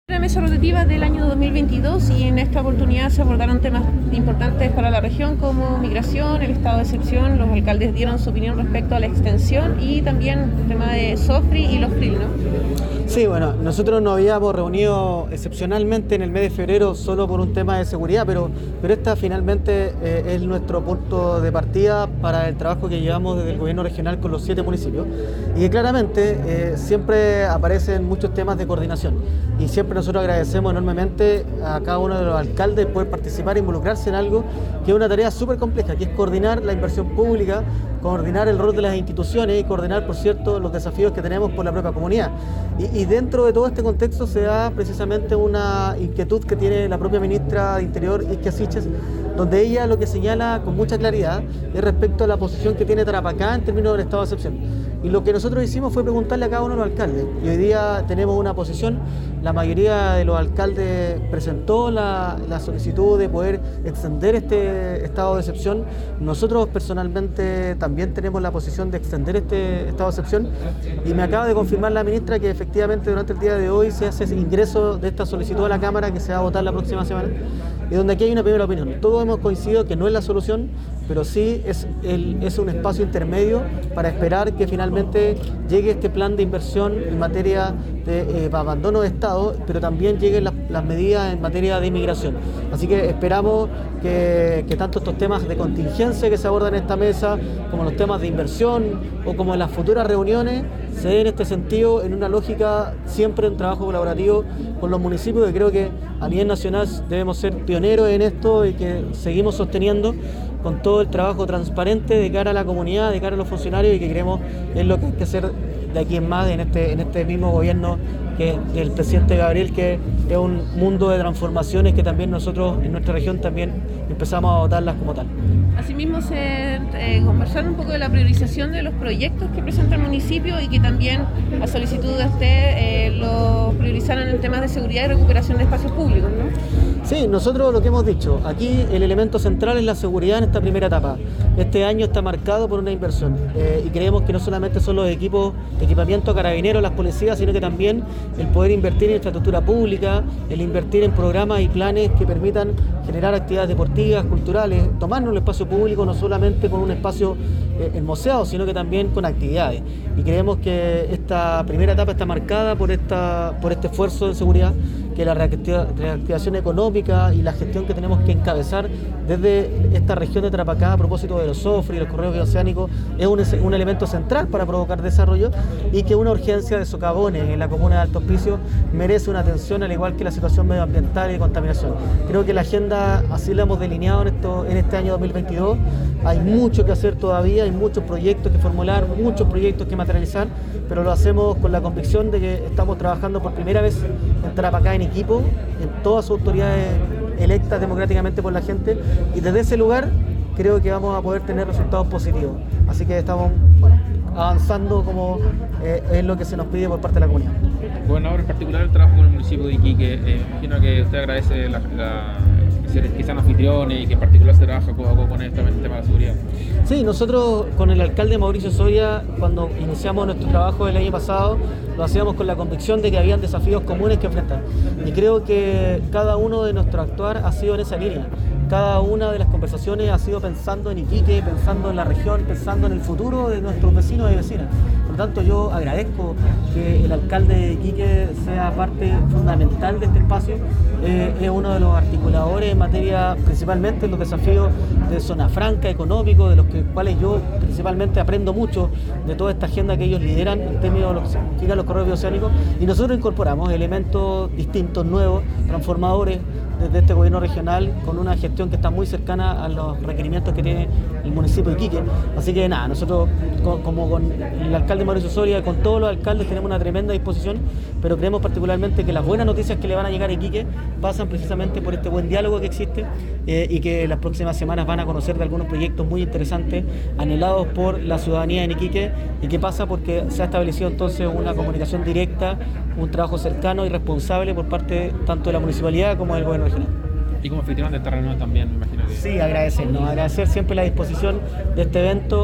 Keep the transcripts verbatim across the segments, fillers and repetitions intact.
La mesa rotativa del año dos mil veintidós y en esta oportunidad se abordaron temas importantes para la región como migración, el estado de excepción. Los alcaldes dieron su opinión respecto a la extensión y también el tema de SOFRI y los F R I, ¿no? Sí, bueno, nosotros nos habíamos reunido excepcionalmente en el mes de febrero solo por un tema de seguridad, pero, pero esta finalmente eh, es nuestro punto de partida para el trabajo que llevamos desde el gobierno regional con los siete municipios y que claramente eh, siempre aparecen muchos temas de coordinación y siempre nosotros agradecemos enormemente a cada uno de los alcaldes poder participar e involucrarse en algo que es una tarea súper compleja, que es coordinar la inversión pública, coordinar el rol de las instituciones y coordinar, por cierto, los desafíos que tenemos por la propia comunidad. Y, y dentro de todo este contexto se da precisamente una inquietud que tiene la propia ministra de Interior, Isquia Siches, donde ella lo que señala con mucha claridad es respecto a la posición que tiene Tarapacá en términos del estado de excepción. Y lo que nosotros hicimos fue preguntarle a cada uno de los alcaldes. Y hoy día tenemos una posición, la mayoría de los alcaldes presentó la, la solicitud de poder extender este estado de excepción. Nosotros personalmente también tenemos la posición de extender este estado de excepción. Y me acaba de confirmar la ministra que efectivamente durante el día de hoy se hace ese ingreso de esta solicitud a la Cámara que se va a votar la próxima semana. Y donde aquí hay una primera opinión. Todos hemos coincidido que no es la solución, pero sí es, el, es un espacio intermedio para esperar que finalmente llegue este plan de inversión en materia de eh, abandono de Estado, pero también lleguen las, las medidas en materia de inmigración. Así que esperamos que, que tanto estos temas de contingencia que se abordan en esta mesa, como los temas de inversión o como en las futuras reuniones, se dé en este sentido en una lógica siempre en trabajo colaborativo con los municipios, que creo que a nivel nacional debemos ser pioneros en esto y que seguimos sosteniendo con todo el trabajo transparente de cara a la comunidad, de cara a los funcionarios y que creemos es lo que hay que hacer de aquí en más en este, en este mismo gobierno que del presidente Gabriel, que es un mundo de transformaciones que también nosotros en nuestra región también empezamos a votarlas como tal. Asimismo se eh, conversaron un poco de la priorización de los proyectos que presenta el municipio y que también a solicitud de usted eh, lo priorizaron en temas de seguridad y recuperación de espacios públicos, ¿no? Sí, nosotros lo que hemos dicho, aquí el elemento central es la seguridad en esta primera etapa. Este año está marcado por una inversión eh, y creemos que no solamente son los equipos, equipamiento carabineros, las policías, sino que también el poder invertir en infraestructura pública, el invertir en programas y planes que permitan generar actividades deportivas, culturales, tomarnos el espacio público no solamente con un espacio eh, hermoseado, sino que también con actividades. Y creemos que esta primera etapa está marcada por, esta, por este esfuerzo de seguridad, que la reactivación económica y la gestión que tenemos que encabezar desde esta región de Tarapacá a propósito de los SOFRI y los corredores bioceánicos es un, un elemento central para provocar desarrollo y que una urgencia de socavones en la comuna de Alto Hospicio merece una atención al igual que la situación medioambiental y de contaminación. Creo que la agenda así la hemos delineado en, esto, en este año dos mil veintidós. Hay mucho que hacer todavía, hay muchos proyectos que formular, muchos proyectos que materializar, pero lo hacemos con la convicción de que estamos trabajando por primera vez en Tarapacá en equipo, en todas sus autoridades electas democráticamente por la gente, y desde ese lugar creo que vamos a poder tener resultados positivos. Así que estamos bueno, avanzando como eh, es lo que se nos pide por parte de la comunidad. Gobernador, en particular el trabajo con el municipio de Iquique, eh, imagino que usted agradece la, la que sean anfitriones y que en particular se trabaja con, con este tema de la seguridad. Sí, nosotros con el alcalde Mauricio Soria, cuando iniciamos nuestro trabajo el año pasado, lo hacíamos con la convicción de que habían desafíos comunes que enfrentar. Y creo que cada uno de nuestro actuar ha sido en esa línea. Cada una de las conversaciones ha sido pensando en Iquique, pensando en la región, pensando en el futuro de nuestros vecinos y vecinas. Por lo tanto, yo agradezco que el alcalde de Iquique sea parte fundamental de este espacio. Eh, es uno de los articuladores en materia, principalmente en los desafíos de zona franca, económico, de los que, cuales yo principalmente aprendo mucho de toda esta agenda que ellos lideran en términos de lo que significan los corredores bioceánicos. Y nosotros incorporamos elementos distintos, nuevos, transformadores, desde este gobierno regional con una gestión que está muy cercana a los requerimientos que tiene el municipio de Iquique. Así que nada, nosotros como con el alcalde Mauricio Soria, con todos los alcaldes tenemos una tremenda disposición, pero creemos particularmente que las buenas noticias que le van a llegar a Iquique pasan precisamente por este buen diálogo que existe eh, y que las próximas semanas van a conocer de algunos proyectos muy interesantes anhelados por la ciudadanía en Iquique y que pasa porque se ha establecido entonces una comunicación directa, un trabajo cercano y responsable por parte tanto de la municipalidad como del gobierno regional. Y como anfitrión del terreno también, me imagino que... Sí, agradecer, ¿no? Agradecer siempre la disposición de este evento, que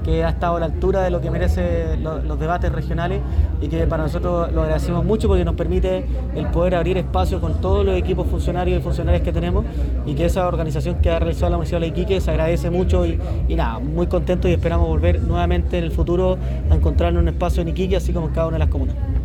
que ha estado a la altura de lo que merecen lo, los debates regionales y que para nosotros lo agradecemos mucho porque nos permite el poder abrir espacio con todos los equipos funcionarios y funcionarias que tenemos y que esa organización que ha realizado la Municipalidad de Iquique se agradece mucho y, y nada, muy contento y esperamos volver nuevamente en el futuro a encontrarnos un espacio en Iquique así como en cada una de las comunas.